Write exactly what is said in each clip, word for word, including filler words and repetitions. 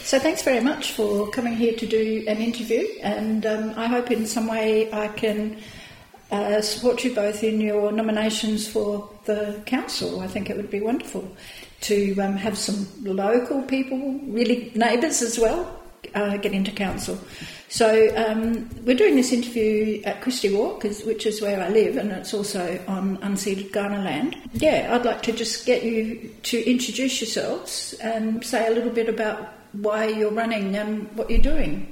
So thanks very much for coming here to do an interview, and um, I hope in some way I can uh, support you both in your nominations for the council. I think it would be wonderful to um, have some local people, really neighbours as well, uh, get into council. So um, we're doing this interview at Christie Walk, which is where I live, and it's also on unceded Kaurna land. Yeah, I'd like to just get you to introduce yourselves and say a little bit about why you're running and what you're doing.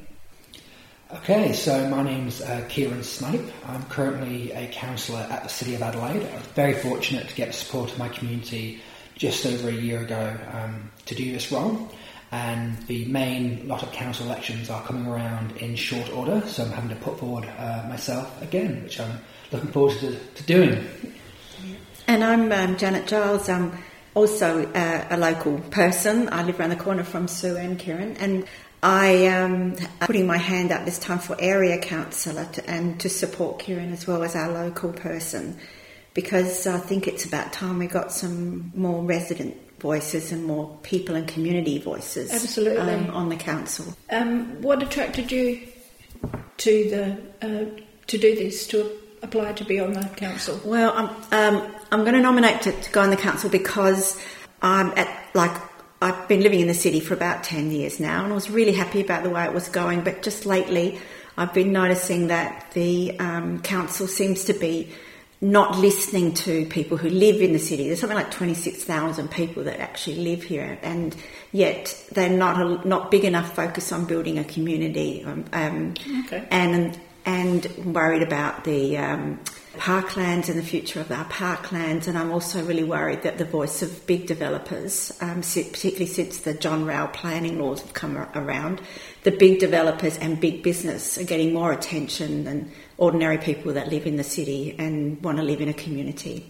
Okay, so my name's uh, Kieran Snape. I'm currently a councillor at the City of Adelaide. I was very fortunate to get the support of my community just over a year ago um, to do this role. And the main lot of council elections are coming around in short order, so I'm having to put forward uh, myself again, which I'm looking forward to, to doing. And I'm um, Janet Giles. I'm also uh, a local person. I live around the corner from Sue and Kieran, and I am putting my hand up this time for area councillor to, and to support Kieran as well as our local person, because I think it's about time we got some more resident voices and more people and community voices. Absolutely. Um, on the council. Um, what attracted you to the uh, to do this, to apply to be on the council? Well, I'm um, I'm going to nominate to, to go on the council because I'm at like I've been living in the city for about ten years now, and I was really happy about the way it was going. But just lately, I've been noticing that the um, council seems to be not listening to people who live in the city. There's something like twenty-six thousand people that actually live here, and yet they're not a, not big enough focus on building a community. Um, um, okay. And and worried about the um, parklands and the future of our parklands. And I'm also really worried that the voice of big developers, um, particularly since the John Rowell planning laws have come around, the big developers and big business are getting more attention than ordinary people that live in the city and want to live in a community.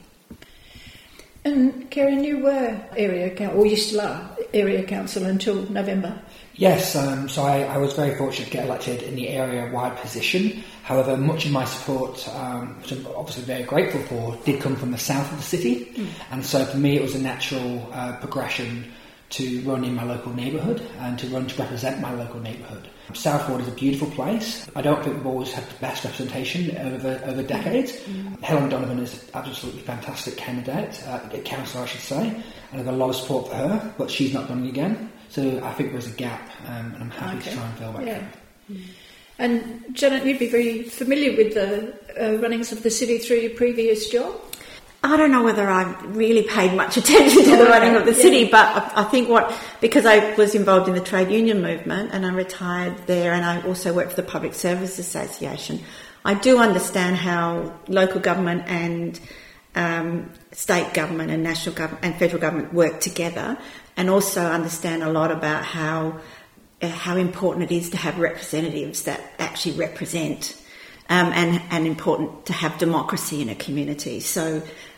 And Karen, you were area council, or you still are area council until November. Yes, um, so I, I was very fortunate to get elected in the area-wide position. However, much of my support, um, which I'm obviously very grateful for, did come from the south of the city. Mm. And so for me it was a natural uh, progression to run in my local neighbourhood and to run to represent my local neighbourhood. Southwood is a beautiful place. I don't think we've always had the best representation over over decades. Mm. Helen Donovan is an absolutely fantastic candidate, uh, councillor I should say, and I have a lot of support for her, but she's not running again. So I think there's a gap, um, and I'm happy okay. to try and fill that yeah. gap. Mm. And Janet, you'd be very familiar with the uh, runnings of the city through your previous job? I don't know whether I really paid much attention to the running of the city, yeah. but I, I think what, because I was involved in the trade union movement and I retired there, and I also worked for the Public Service Association, I do understand how local government and um, state government and national government and federal government work together, and also understand a lot about how uh, how important it is to have representatives that actually represent, um, and, and important to have democracy in a community. So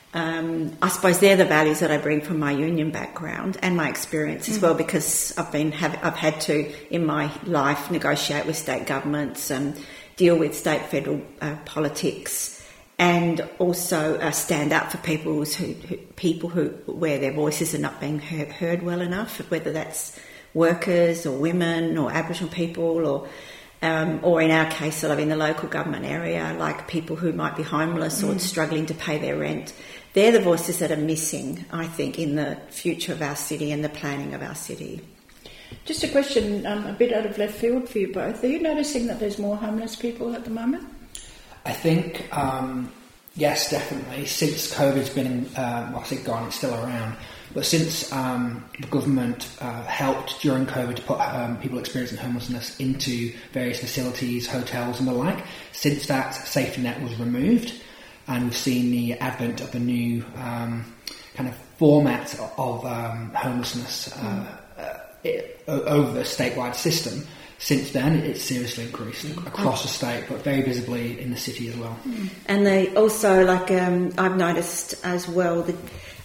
Um, I suppose they're the values that I bring from my union background and my experience as mm. well, because I've been have, I've had to in my life negotiate with state governments and deal with state federal uh, politics, and also uh, stand up for people who, who people who where their voices are not being heard, heard well enough, whether that's workers or women or Aboriginal people or. Um, or in our case, sort of in the local government area, like people who might be homeless mm. or struggling to pay their rent. They're the voices that are missing, I think, in the future of our city and the planning of our city. Just a question, um, a bit out of left field for you both. Are you noticing that there's more homeless people at the moment? I think, um, yes, definitely. Since COVID's been, uh, well, I say gone, it's still around. But since um, the government uh, helped during COVID to put um, people experiencing homelessness into various facilities, hotels and the like, since that safety net was removed, and we've seen the advent of a new um, kind of format of um, homelessness uh, mm. uh, it, over the statewide system, since then it's seriously increased mm. across the state, but very visibly in the city as well. Mm. And they also, like um, I've noticed as well, that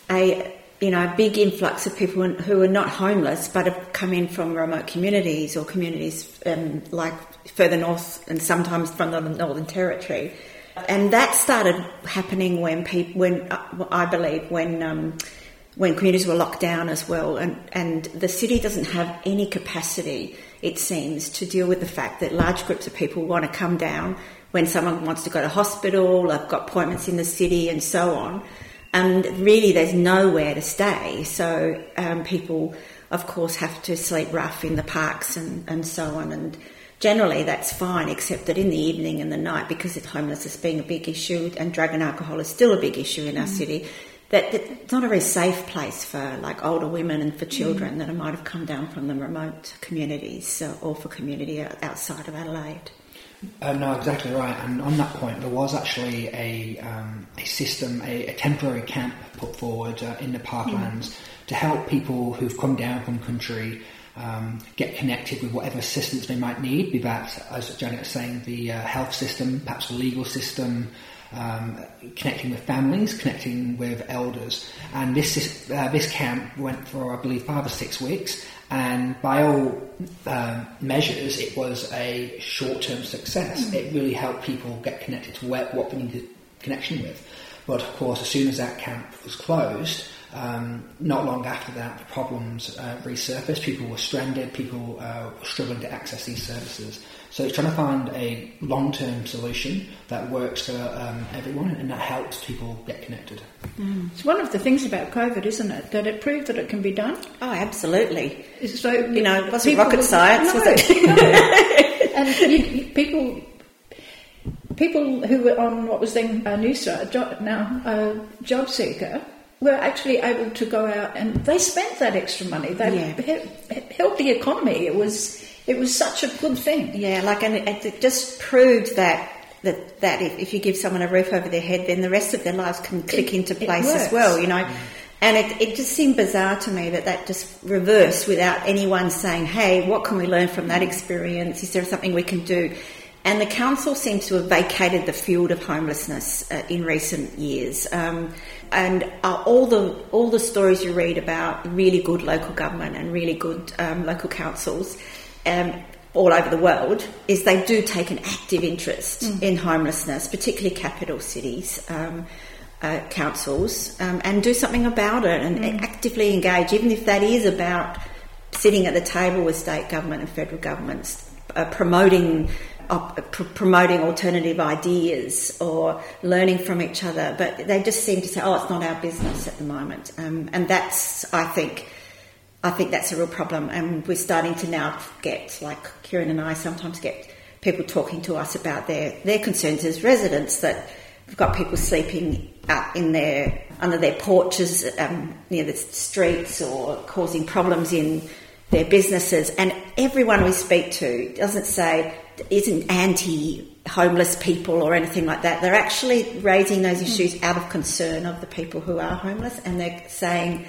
a you know, a big influx of people who are not homeless but have come in from remote communities or communities um, like further north and sometimes from the Northern Territory. And that started happening when people, when uh, I believe, when um, when communities were locked down as well. And, and the city doesn't have any capacity, it seems, to deal with the fact that large groups of people want to come down when someone wants to go to hospital, they've got appointments in the city and so on. And really there's nowhere to stay. So um, people, of course, have to sleep rough in the parks and, and so on. And generally that's fine, except that in the evening and the night, because homelessness being a big issue and drug and alcohol is still a big issue in our mm. city, that, that it's not a very safe place for like older women and for children mm. that might have come down from the remote communities so, or for community outside of Adelaide. Uh, no, exactly right. And on that point, there was actually a um, a system, a, a temporary camp put forward uh, in the parklands mm. to help people who've come down from country um, get connected with whatever assistance they might need, be that, as Janet was saying, the uh, health system, perhaps the legal system, um, connecting with families, connecting with elders. And this uh, this camp went for, I believe, five or six weeks. And by all um, measures, it was a short-term success. Mm. It really helped people get connected to where, what they needed connection with. But of course, as soon as that camp was closed, um, not long after that, the problems uh, resurfaced. People were stranded. People uh, were struggling to access these services. So it's trying to find a long-term solution that works for um, everyone and that helps people get connected. Mm. It's one of the things about COVID, isn't it? That it proved that it can be done. Oh, absolutely. So you know, it wasn't rocket science, no, was it? No. And you, you, people, people who were on what was then uh, Newstar, job, now uh, Job Seeker, were actually able to go out and they spent that extra money. They yeah. he- helped the economy. It was. It was such a good thing. Yeah, like, and it, it just proved that that, that if, if you give someone a roof over their head, then the rest of their lives can click it, into place as well, you know. Mm. And it, it just seemed bizarre to me that that just reversed without anyone saying, hey, what can we learn from that experience? Is there something we can do? And the council seems to have vacated the field of homelessness uh, in recent years. Um, and uh, all the all the stories you read about really good local government and really good um, local councils Um, all over the world, is they do take an active interest mm. in homelessness, particularly capital cities, um, uh, councils, um, and do something about it and mm. actively engage, even if that is about sitting at the table with state government and federal governments, uh, promoting uh, pr- promoting alternative ideas or learning from each other. But they just seem to say, oh, it's not our business at the moment. Um, and that's, I think... I think that's a real problem, and we're starting to now get, like Kieran and I sometimes get people talking to us about their, their concerns as residents, that we've got people sleeping out in their under their porches um, near the streets or causing problems in their businesses, and everyone we speak to doesn't say, isn't anti-homeless people or anything like that. They're actually raising those issues out of concern of the people who are homeless, and they're saying,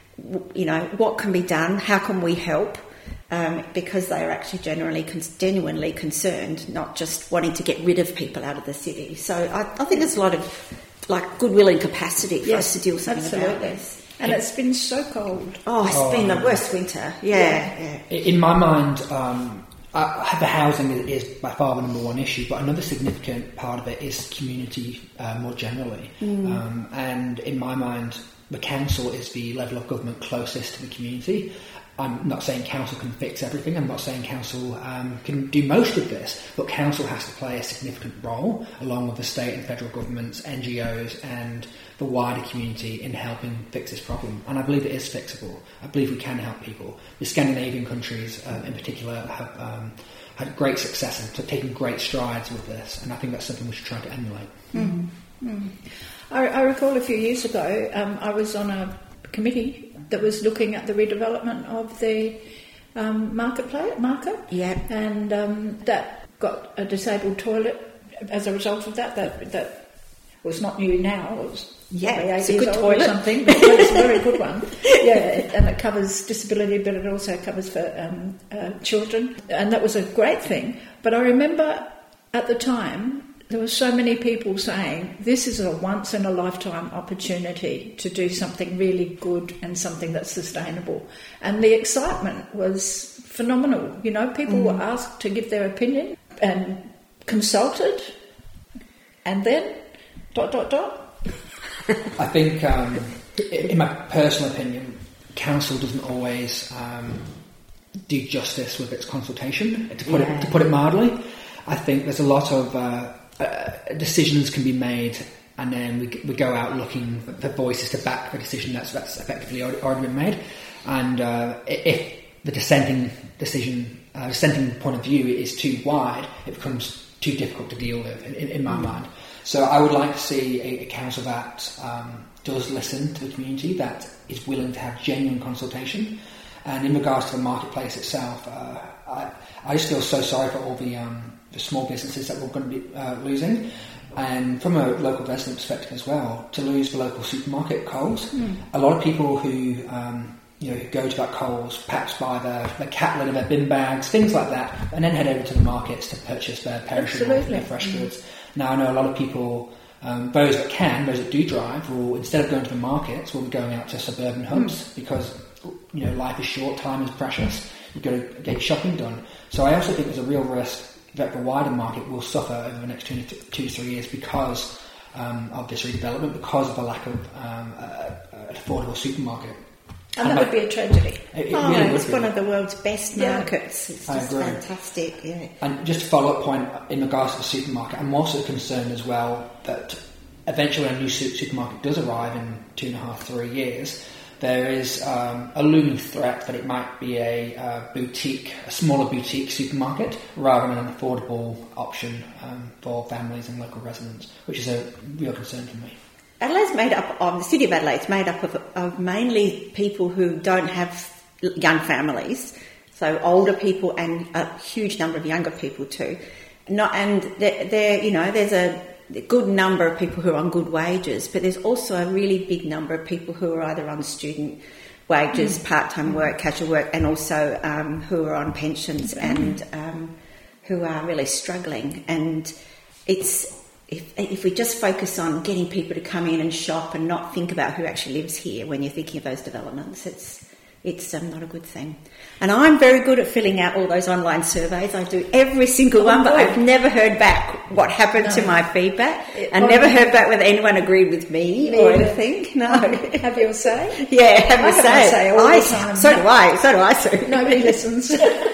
you know, what can be done? How can we help? Um, because they are actually generally, con- genuinely concerned, not just wanting to get rid of people out of the city. So I, I think there's a lot of like goodwill and capacity for yes, us to deal something absolutely. about this. And it's been so cold. Oh, it's oh, been the worst winter. Yeah, yeah. yeah. In my mind, um, I, the housing is by far the number one issue, but another significant part of it is community uh, more generally. Mm. Um, and in my mind, the council is the level of government closest to the community. I'm not saying council can fix everything. I'm not saying council um, can do most of this, but council has to play a significant role along with the state and federal governments, N G Os and the wider community in helping fix this problem. And I believe it is fixable. I believe we can help people. The Scandinavian countries um, in particular have um, had great success and taken great strides with this, and I think that's something we should try to emulate. Mm. Mm. I, I recall a few years ago, um, I was on a committee that was looking at the redevelopment of the um, marketplace market, yeah, and um, that got a disabled toilet as a result of that. That that was not new now. It was yeah, eight it's a years good old toilet. Or something. But it was a very good one. Yeah, and it covers disability, but it also covers for um, uh, children, and that was a great thing. But I remember at the time, there were so many people saying this is a once-in-a-lifetime opportunity to do something really good and something that's sustainable. And the excitement was phenomenal. You know, people mm. were asked to give their opinion and consulted, and then dot, dot, dot. I think um, In my personal opinion, council doesn't always um, do justice with its consultation. To put yeah. it to put it mildly, I think there's a lot of uh, uh, decisions can be made, and then we we go out looking for voices to back the decision that's that's effectively already, already been made. And uh, if the dissenting decision, uh, dissenting point of view is too wide, it becomes too difficult to deal with, in, in my mm. mind. So I would like to see a, a council that um, does listen to the community, that is willing to have genuine consultation. And in regards to the marketplace itself, uh, I, I just feel so sorry for all the, um, the small businesses that we're going to be uh, losing. And from a local resident perspective as well, to lose the local supermarket, Coles, mm. a lot of people who... Um, you know, who go to that Coles, perhaps buy their, their cat litter, their bin bags, things like that, and then head over to the markets to purchase their perishable and their fresh mm-hmm. goods. Now, I know a lot of people, um, those that can, those that do drive, will, instead of going to the markets, will be going out to suburban hubs mm. because, you know, life is short, time is precious, you've got to get your shopping done. So I also think there's a real risk that the wider market will suffer over the next two to, two to three years because um, of this redevelopment, because of the lack of um, a, an affordable supermarket. And that would be a tragedy. It, it oh, really it's would one be. of the world's best markets. Yeah. It's I just agree. fantastic, yeah. And just a follow-up point in regards to the supermarket, I'm also concerned as well that eventually when a new supermarket does arrive in two and a half, three years, there is um, a looming threat that it might be a uh, boutique, a smaller boutique supermarket rather than an affordable option um, for families and local residents, which is a real concern for me. Adelaide's made up of, the city of Adelaide's made up of, of mainly people who don't have young families, so older people and a huge number of younger people too. Not, and there, there, you know, there's a good number of people who are on good wages, but there's also a really big number of people who are either on student wages, mm. part-time work, casual work, and also um, who are on pensions mm. and um, who are really struggling. And it's... If, if we just focus on getting people to come in and shop and not think about who actually lives here when you're thinking of those developments, it's it's um, not a good thing. And I'm very good at filling out all those online surveys. I do every single oh, one, but I've never heard back what happened no. to my feedback. And never heard back whether anyone agreed with me, me or anything. No. Have your say? Yeah, have I your say. Have say all I, the time. So do I. So do I, Sue. Nobody listens.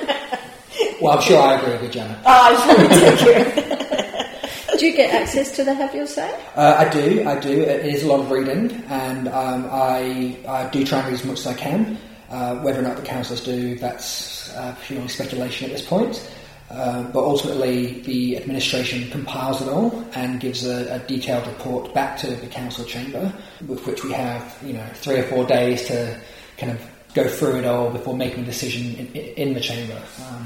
Well, I'm sure I agree with Janet. Oh, thank you. Do you get access to the Have Your Say? Uh, I do, I do. It is a lot of reading, and um, I, I do try and read as much as I can. Uh, whether or not the councillors do, that's uh, purely speculation at this point. Uh, but ultimately, the administration compiles it all and gives a, a detailed report back to the council chamber, with which we have, you know, three or four days to kind of go through it all before making a decision in, in the chamber. Um,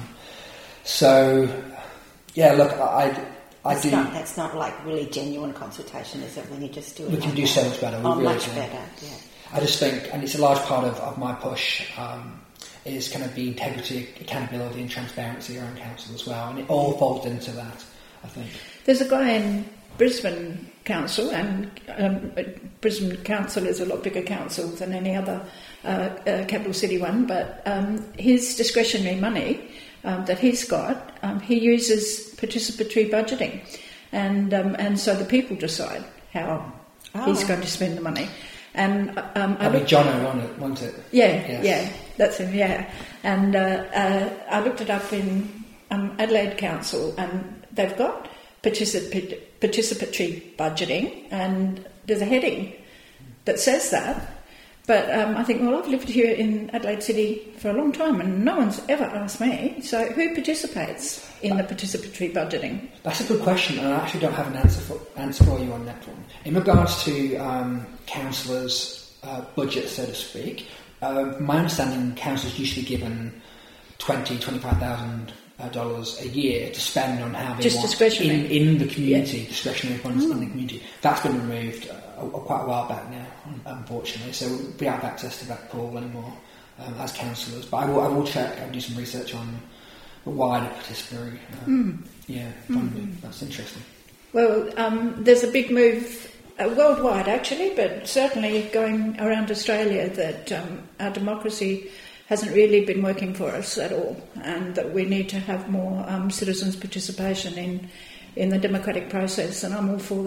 so, yeah, look, I. I That's do. Not, that's not like really genuine consultation, is it, when you just do it? We like can do that? so much better. We oh, really much can. better, yeah. I just think, and it's a large part of, of my push, um, is kind of the integrity, accountability and transparency around council as well. And it all falls into that, I think. There's a guy in Brisbane Council, and um, Brisbane Council is a lot bigger council than any other uh, uh, capital city one, but um, his discretionary money Um, that he's got, um, he uses participatory budgeting, and um, and so the people decide how oh. he's going to spend the money. And um, I I mean, Jono, won't it? Won't it? Yeah, yes. yeah, that's him. Yeah, and uh, uh, I looked it up in um, Adelaide Council, and they've got particip- participatory budgeting, and there's a heading that says that. But um, I think, well, I've lived here in Adelaide City for a long time and no one's ever asked me. So who participates in the participatory budgeting? That's a good question, and I actually don't have an answer for, answer for you on that one. In regards to um, councillors' uh, budget, so to speak, uh, my understanding, councillors usually given twenty thousand dollars, twenty-five thousand dollars a year to spend on how they Just want discretionary. in, in the community, yeah. discretionary funds mm. in the community. That's been removed uh, quite a while back now, unfortunately, so we don't have access to that pool anymore um, as councillors. But I will, I will check and do some research on the wider participatory uh, mm. yeah, funding. Mm-hmm. That's interesting. Well, um, there's a big move uh, worldwide, actually, but certainly going around Australia, that um, our democracy hasn't really been working for us at all, and that we need to have more um, citizens' participation in, in the democratic process, and I'm all for that.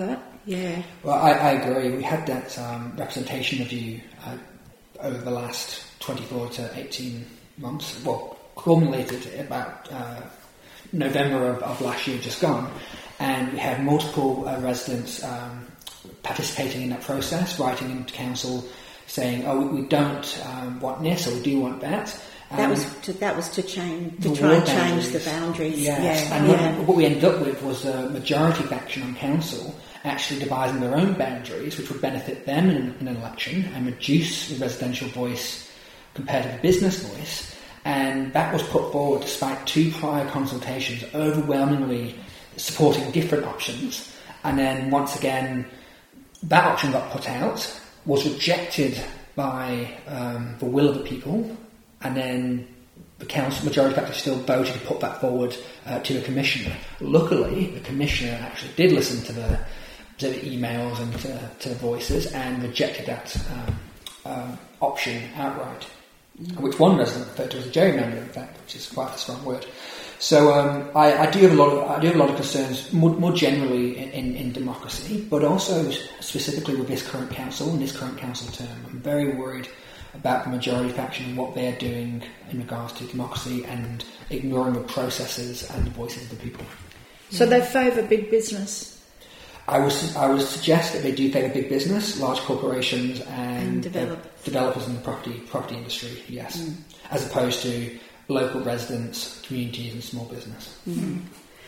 Yeah. Well, I, I agree. We had that um, representation review uh, over the last twenty-four to eighteen months. Well, culminated about uh, November of, of last year, just gone, and we had multiple uh, residents um, participating in that process, writing into council saying, "Oh, we, we don't um, want this, or we do want that." Um, that was to, that was to change to try and change the boundaries. Yes, yeah, and yeah. what, what we ended up with was a majority faction on council actually devising their own boundaries, which would benefit them in, in an election and reduce the residential voice compared to the business voice. And that was put forward despite two prior consultations, overwhelmingly supporting different options. And then once again, that option got put out, was rejected by um, the will of the people, and then the council majority faction still voted to put that forward uh, to the commissioner. Luckily, the commissioner actually did listen to the to the emails and to, to the voices and rejected that um, um, option outright, mm. which one resident referred to as a gerrymander, in fact, which is quite a strong word. So um, I, I do have a lot of I do have a lot of concerns more, more generally in, in, in democracy, but also specifically with this current council and this current council term. I'm very worried about the majority faction and what they're doing in regards to democracy and ignoring the processes and the voices of the people. So they favour big business. I would I would suggest that they do favour big business, large corporations, and, and develop. developers in the property property industry. Yes, mm. as opposed to local residents, communities, and small business. Mm.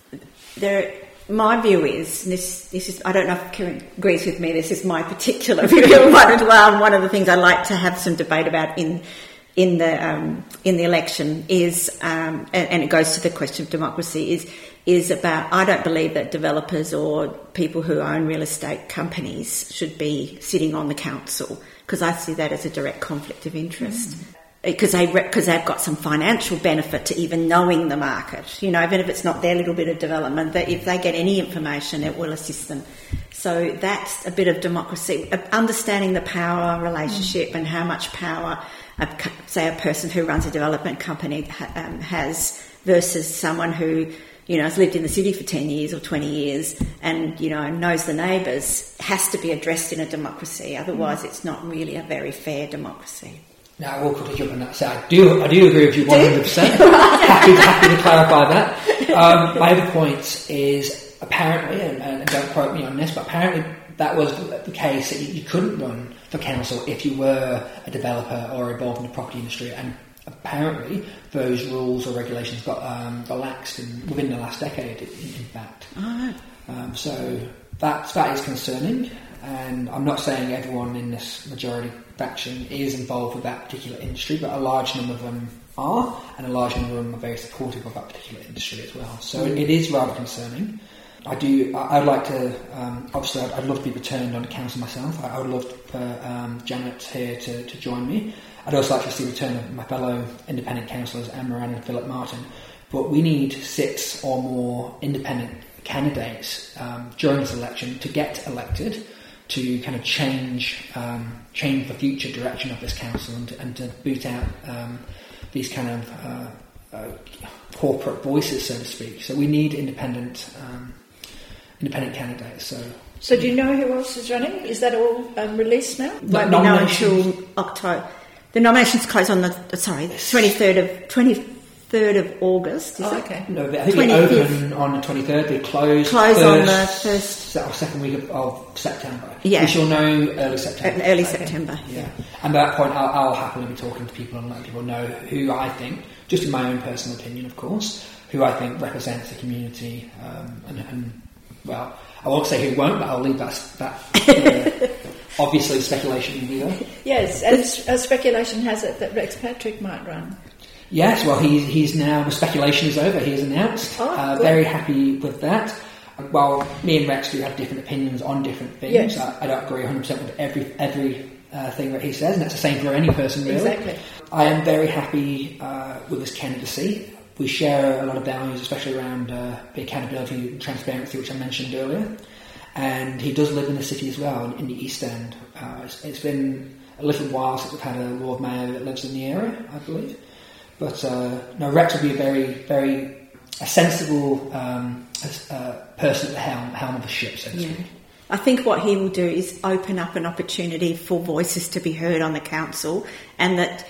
There, my view is and this. This is I don't know if Kieran agrees with me. This is my particular view. One, well, one of the things I like to have some debate about in in the um, in the election is, um, and, and it goes to the question of democracy is. is about, I don't believe that developers or people who own real estate companies should be sitting on the council, because I see that as a direct conflict of interest. Because mm. they, because they've got some financial benefit to even knowing the market, you know, even if it's not their little bit of development, that if they get any information, it will assist them. So that's a bit of democracy, understanding the power relationship mm. and how much power, a, say, a person who runs a development company um, has versus someone who, you know, has lived in the city for ten years or twenty years and, you know, knows the neighbours, has to be addressed in a democracy. Otherwise, mm. it's not really a very fair democracy. Now, I will quickly jump on that. So I do, I do agree with you one hundred percent. happy, happy to clarify that. Um, my other point is, apparently, and, and don't quote me on this, but apparently that was the case that you, you couldn't run for council if you were a developer or involved in the property industry, and apparently those rules or regulations got um, relaxed in, within the last decade, in, in fact. Oh. Um, so that, that is concerning, and I'm not saying everyone in this majority faction is involved with that particular industry, but a large number of them are, and a large number of them are very supportive of that particular industry as well. So mm. it is rather concerning. I do. I'd like to. Um, obviously, I'd, I'd love to be returned on the council myself. I, I would love for um, Janet here to, to join me. I'd also like to see the return of my fellow independent councillors, Anne Moran and Philip Martin. But we need six or more independent candidates um, during this election to get elected to kind of change um, change the future direction of this council and, and to boot out um, these kind of uh, uh, corporate voices, so to speak. So we need independent um, independent candidates. So. So do you know who else is running? Is that all um, released now? Won't be known until October. The nominations close on the sorry twenty third of twenty third of August. Is oh, it? okay. No, I think they open on the twenty third. They close close first, on the first or second week of, of September. Yeah, we shall know early September. Early okay. September. Yeah. yeah, and at that point, I'll, I'll happily be talking to people and letting people know who I think, just in my own personal opinion, of course, who I think represents the community. Um, and, and well, I won't say who won't, but I'll leave that that. Uh, Obviously, speculation will be there. Yes, and uh, speculation has it that Rex Patrick might run. Yes, well, he's he's now, the speculation is over, he has announced. Oh, uh, very happy with that. While me and Rex do have different opinions on different things, yes. I, I don't agree one hundred percent with every every uh, thing that he says, and that's the same for any person, really. Exactly. I am very happy uh, with his candidacy. We share a lot of values, especially around uh, the accountability and transparency, which I mentioned earlier. And he does live in the city as well, in the East End. Uh, it's, it's been a little while since we've had a Lord Mayor that lives in the area, I believe. But uh, no, Rex would be a very, very a sensible um, uh, person at the helm, helm of the ship, so to speak. I think what he will do is open up an opportunity for voices to be heard on the council, and that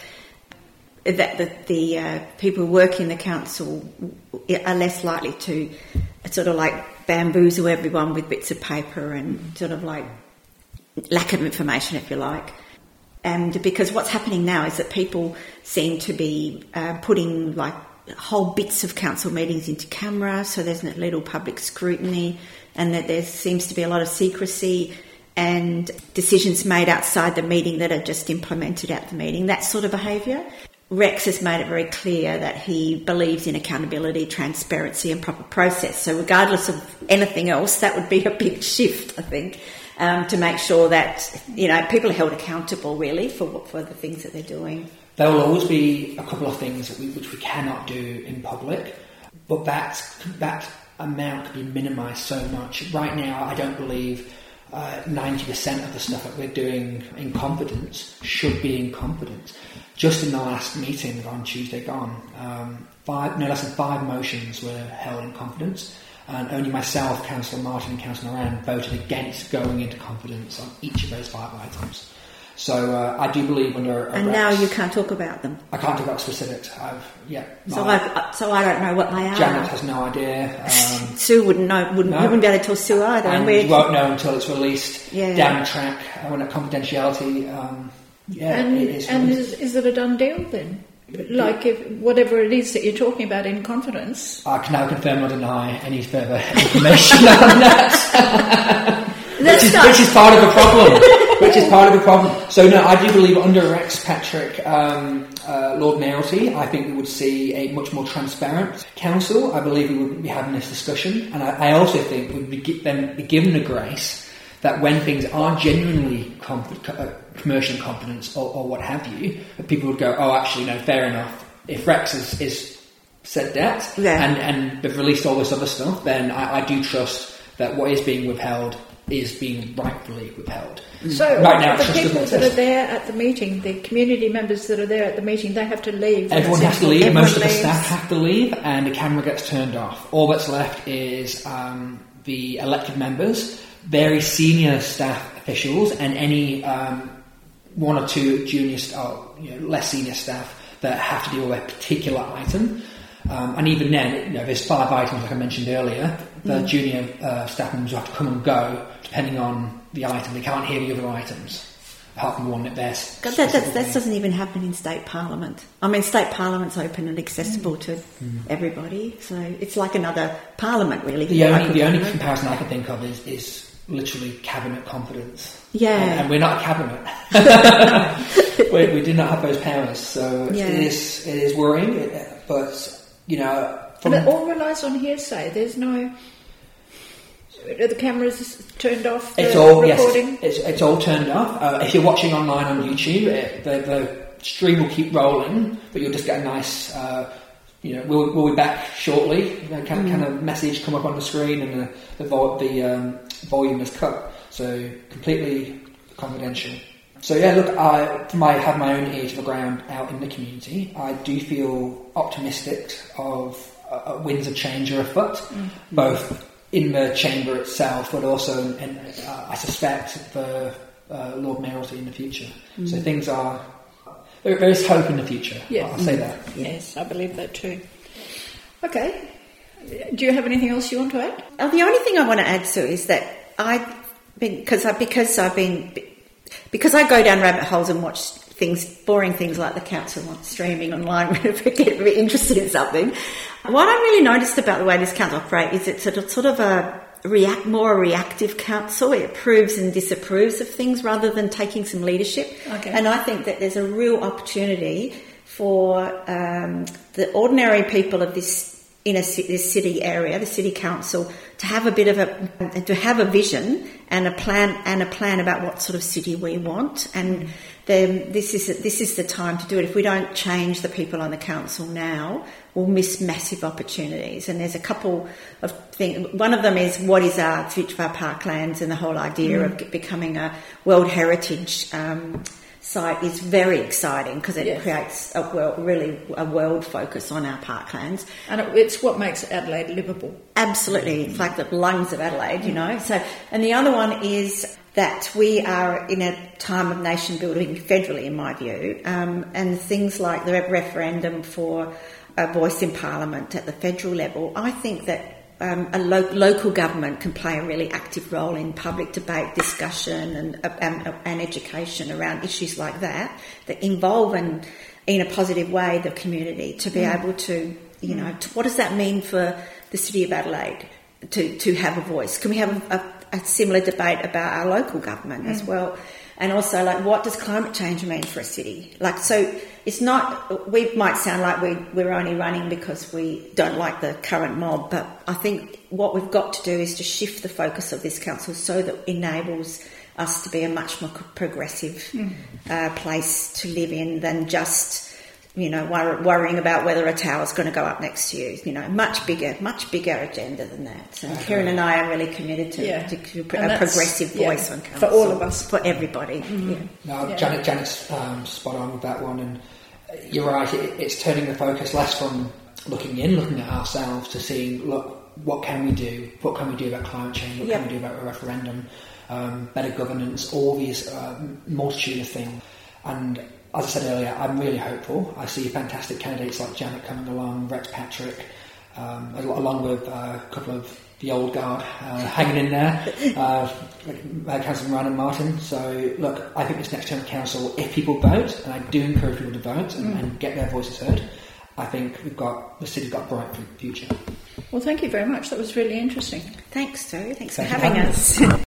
that the, the uh, people who work in the council are less likely to sort of like bamboozle everyone with bits of paper and sort of like lack of information, if you like. And because what's happening now is that people seem to be uh, putting like whole bits of council meetings into camera, so there's little public scrutiny, and that there seems to be a lot of secrecy and decisions made outside the meeting that are just implemented at the meeting, that sort of behaviour. Rex has made it very clear that he believes in accountability, transparency and proper process. So regardless of anything else, that would be a big shift, I think, um, to make sure that, you know, people are held accountable really for for the things that they're doing. There will always be a couple of things that we, which we cannot do in public, but that, that amount can be minimised so much. Right now, I don't believe uh, ninety percent of the stuff that we're doing in confidence should be in confidence. Just in the last meeting on Tuesday gone, um, five, no less than five motions were held in confidence, and only myself, Councillor Martin and Councillor Moran voted against going into confidence on each of those five items. So uh, I do believe under a and Rex, now you can't talk about them. I can't talk about specifics. I've yeah. So my, I so I don't know what they are. Janet has no idea. Um, Sue wouldn't know. Wouldn't no. you wouldn't be able to tell Sue either. And and you won't know until it's released yeah. down the track. Uh, when at confidentiality, um, yeah, and it is. and is, is it a done deal then? Like if whatever it is that you're talking about in confidence, I can now confirm or deny any further information on that. which, is, which is part of the problem. Which is part of the problem. So no, I do believe under Rex Patrick, um, uh, Lord Mayoralty, I think we would see a much more transparent council. I believe we would be having this discussion, and I, I also think we'd be, then be given the grace that when things are genuinely comp- uh, commercial in confidence or, or what have you, that people would go, oh, actually, no, fair enough. If Rex is, is said that yeah. and, and they've released all this other stuff, then I, I do trust that what is being withheld is being rightfully withheld. So right now, the people that are there at the meeting, the community members that are there at the meeting, they have to leave. Everyone has to leave. Everyone Most of the leaves. staff have to leave, and the camera gets turned off. All that's left is um, the elected members, very senior staff officials, and any um, one or two junior, or you know, less senior staff that have to deal with a particular item. Um, and even then, you know, there's five items, like I mentioned earlier. The mm. junior uh, staff members have to come and go depending on the item. They can't hear the other items, apart from the one that they're. God, that, that, that doesn't even happen in state parliament. I mean, state parliament's open and accessible mm. to mm. everybody, so it's like another parliament, really. The only the only comparison I can think of is, is literally cabinet confidence. Yeah, and, and we're not a cabinet. we, we do not have those powers, so yeah. it is it is worrying. But you know, from and it all relies on hearsay. There's no. Are the cameras turned off? The it's all recording? Yes, it's, it's all turned off. Uh, if you're watching online on YouTube, it, the, the stream will keep rolling, but you'll just get a nice, uh, you know, we'll, we'll be back shortly. You know, kind, mm. kind of message come up on the screen, and the the, vol- the um, volume is cut, so completely confidential. So yeah, look, I from I have my own ear to the ground out in the community. I do feel optimistic of uh, winds of change are afoot, mm. both in the chamber itself, but also, in, uh, I suspect, for uh, Lord Mayoralty in the future. Mm. So things are... There, there is hope in the future, yes. I'll say that. Yes, I believe that too. Okay. Do you have anything else you want to add? Oh, the only thing I want to add, Sue, is that I... Because, I, because I've been... Because I go down rabbit holes and watch things, boring things like the council streaming online when I get really interested in something. What I really noticed about the way this council operates is it's a, sort of a react, more a reactive council. It approves and disapproves of things rather than taking some leadership. Okay. And I think that there's a real opportunity for um, the ordinary people of this in a this city area, the city council, to have a bit of a to have a vision and a plan and a plan about what sort of city we want. And then this is this is the time to do it. If we don't change the people on the council now, we'll miss massive opportunities. And there's a couple of things. One of them is what is our future of our parklands and the whole idea mm. of becoming a World Heritage um, site is very exciting because it Yes. creates a world, really a world focus on our parklands. And it, it's what makes Adelaide livable. Absolutely, it's like the lungs of Adelaide, you know. So, and the other one is that we are in a time of nation building federally, in my view, um, and things like the referendum for a voice in Parliament at the federal level. I think that um, a lo- local government can play a really active role in public debate, discussion, and, and and education around issues like that that involve and in a positive way the community to be mm. able to, you know, to, what does that mean for the City of Adelaide to, to have a voice? Can we have a, a, a similar debate about our local government mm. as well? And also, like, what does climate change mean for a city? Like, so it's not, we might sound like we, we're only running because we don't like the current mob, but I think what we've got to do is to shift the focus of this council so that it enables us to be a much more progressive mm. uh, place to live in than just, you know, wor- worrying about whether a tower's going to go up next to you. You know, much bigger, much bigger agenda than that. And okay. Kieran and I are really committed to, yeah. to, to a progressive voice yeah, on council. for all of us, for everybody. Mm-hmm. Yeah. No, yeah. Janet, Janet's um, spot on with that one, and you're right. It, it's turning the focus less from looking in, looking at ourselves, to seeing, look, what can we do? What can we do about climate change? What yep. can we do about a referendum? Um, better governance, all these uh, multitude of things. And as I said earlier, I'm really hopeful. I see fantastic candidates like Janet coming along, Rex Patrick, um, along with uh, a couple of the old guard uh, hanging in there, uh, like Councillor Ryan and Martin. So, look, I think this next term of council, if people vote, and I do encourage people to vote and, mm. and get their voices heard, I think we've got the city's got a bright future. Well, thank you very much. That was really interesting. Thanks, Sue. Thanks Thank for having us.